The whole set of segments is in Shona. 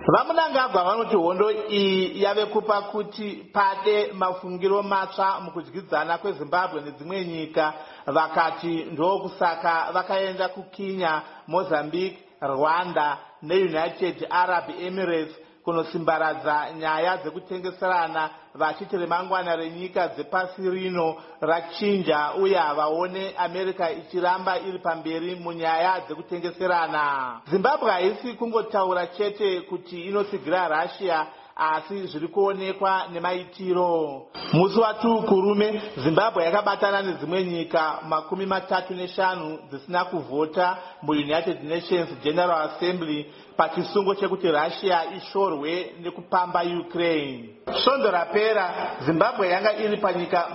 Vamunangagwa vanoti hondo iyi yave kupa kuti pade mafungiro matsva mukudyidzana kweZimbabwe nedzimwe nyika. Vakati ndokusaka vakaenda kuKenya, Mozambique, Rwanda neUnited Arab Emirates kunosimbaradza nyaya dzekutengeserana, vachiti remangwana renyika dzepasi rino rachinja uye havaone America ichiramba iri pamberi munyaya dzekutengeserana. Zimbabwe haisi kungotaura chete kuti inosigira Russia, asi zviri kuonekwa nemaitiro. Musi wa2 kurume, Zimbabwe yakabatana nedzimwe nyika 35 dzisina kuvhota muUnited Nations General Assembly pachisungo chekuti Russia ishorwe nekupamba Ukraine. Svondo rapera, Zimbabwe yanga iri panyika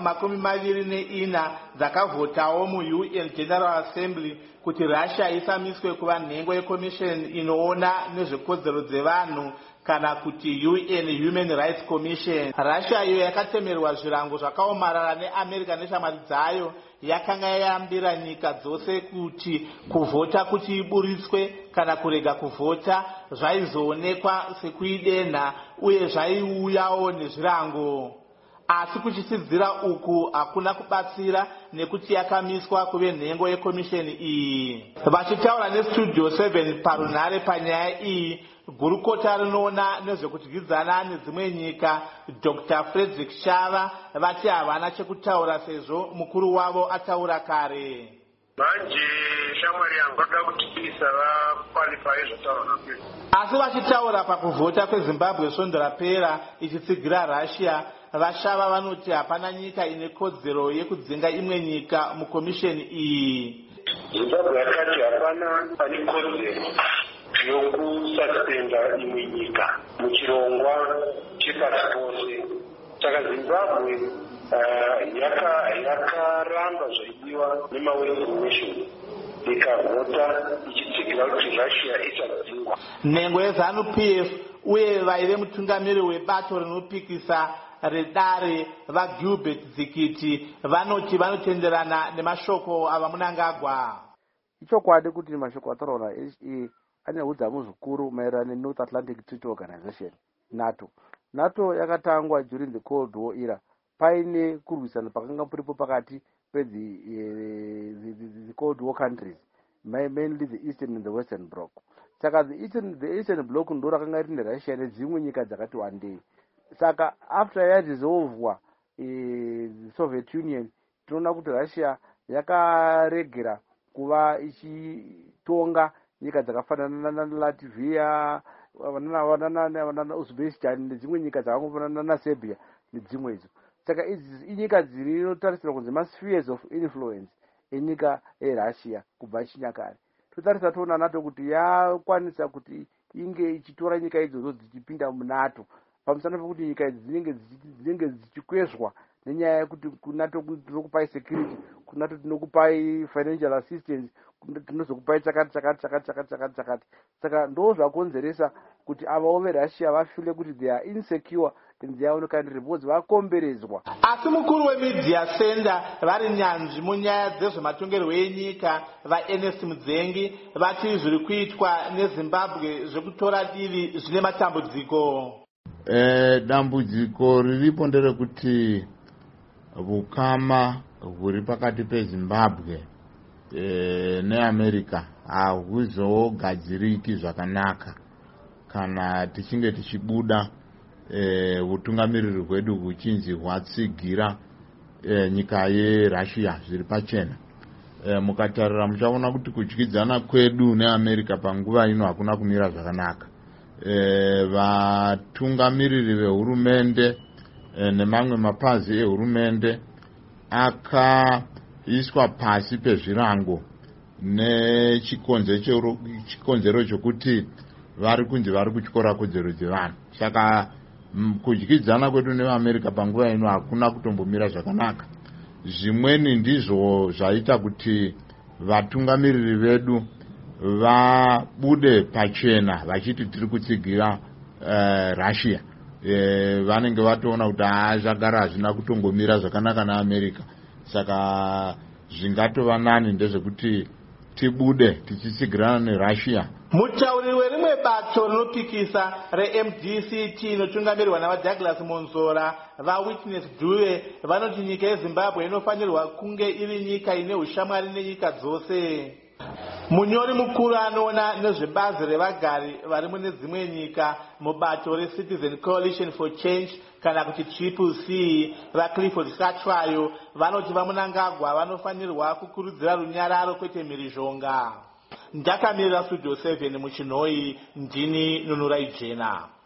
24 dzakavhotawo muUN General Assembly kuti Russia isamiswe kuva nhengo yeCommission inoona nezvekodzero dzevanhu kana kuti UN Human Rights Commission. Russia iyo yakatemerwa zvirango zvakaomarara neAmerica neshamwari dzayo yakanga yayambira nyika dzose kuti kuvhota kuti iburitswe kana kurega kuvhota zvaizoonekwa sekuidenha uye zvaiuyawo nezvirango. Asi kuchisidzira uku hakuna kubatsira nekuti yakamiswa kuve nhengo yekomisheni iyi. Vachitaura neStudio 7 parunhare panyaya iyi, gurukota rinoona nezvekudyidzana nedzimwe nyika Dr. Frederick Shava vati havana chekutaura sezvo mukuru wavo ataura kare. Manje shamwari yangu ndoda kuti isava qualify zvotaura napedza. Asi vachitaura pakuvhota kweZimbabwe svondo rapera ichitsigira Russia, Vashava vanoti hapana nyika ine kodzero yekudzinga imwe nyika mukomisheni iyi. Zimbabwe yakati hapana pane kodzero yokususpenda imwe nyika muchirongwa chepasi pose. Saka Zimbabwe yakaramba zvaidiwa nemaWorld Nation ikavhota ichitsigira kuti Russia isadzingwa. Nhengo yeZANU-PF uye vaive mutungamiri webato rinopikisa redare vaGilbert Zikiti vanoti vanotenderana nemashoko avamunangagwa. Ichokwadi kuti mashoko ataura ane udzamu zvikuru maererano neNorth Atlantic Treaty Organization, NATO yakatangwa during the Cold War era paine kurwisana pakanga puripo pakati the Cold War countries, mainly the Eastern and the Western Bloc. Saka the Eastern Bloc ndo rakanga rine Russia nedzimwe nyika dzakati wandei. Saka after yadissolvwa the Soviet Union, tinoona kuti Russia yakaregera kuva ichitonga nyika dzakafanana naLatvia, Uzbekistan nedzimwe nyika dzakafanana naSerbia nedzimwe idzo. Saka idzi inyika dzinotarisirwa kunzi maspheres of influence enyika yeRussia kubva chinyakare. Totarisa toona NATO kuti yakwanisa kuti inge ichitora nyika idzodzo dzichipinda muNATO, pamusana pekuti nyika idzi dzinenge dzichikwezvwa nenyaya yekuti kuNATO tinokupai security, kuNATO tinokupai financial assistance, tinozokupai chakati. Saka ndo zvakonzeresa kuti avawo veRussia vafile kuti they are insecure in their own country because vakomberedzwa. Asi mukuru wemedia center vari nyanzvi munyaya dzezvematongerwo enyika vaErnest Mudzengi vati zviri kuitwa neZimbabwe zvekutora divi zvine matambudziko. Dambudziko riripo nderekuti vukama huri pakati peZimbabwe neAmerica hahuzogadziriki zvakanaka kana tichinge tichibuda utungamiriri hwedu huchinzi hwatsigira nyika yeRussia zviri pachena. Mukatarira muchaona kuti kudyidzana kwedu neAmerica panguva ino hakuna kumira zvakanaka. Vatungamiriri vehurumende nemamwe mapazi ehurumende akaiswa pasi pezvirango nechikonzero chokuti vari kunzi vari kutyora kodzero dzevanhu. Saka kudyidzana kwedu neAmerica panguva ino hakuna kutombomira zvakanaka. Zvimweni ndizvo zvaita kuti vatungamiriri vedu vabude pachena vachiti tiri kutsigira Russia. Vanenge vatoona kuti zvagara hazvina kutongomira zvakanaka naAmerica. Saka zvingatova nani ndezvekuti tibude tichitsigirana neRussia Mutauriri werimwe bato rinopikisa reMDCT inotungamirwa navaDouglas Monzora vaWitness Dube vanoti nyika yeZimbabwe inofanirwa kunge iri nyika ine ushamwari nenyika dzose. Munyori mukuru anoona nezvebazi revagari vari mune dzimwe nyika mubato reCitizen Coalition for Change kana kuti CCC vaClifford Satwayo vanoti vaMunangagwa vanofanirwa kukurudzira runyararo kwete mhirizhonga. Ndakamirira Studio 7 muChinhoi, ndini Nunurai Jena.